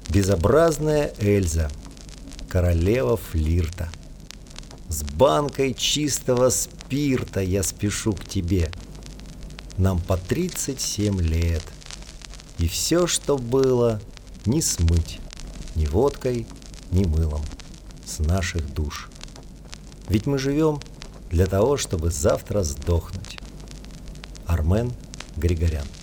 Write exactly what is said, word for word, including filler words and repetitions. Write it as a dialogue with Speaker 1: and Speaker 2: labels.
Speaker 1: Безобразная Эльза, королева флирта. С банкой чистого спирта я спешу к тебе. Нам по тридцать семь лет, и все, что было, не смыть ни водкой, ни мылом с наших душ. Ведь мы живем для того, чтобы завтра сдохнуть. Армен Григорян.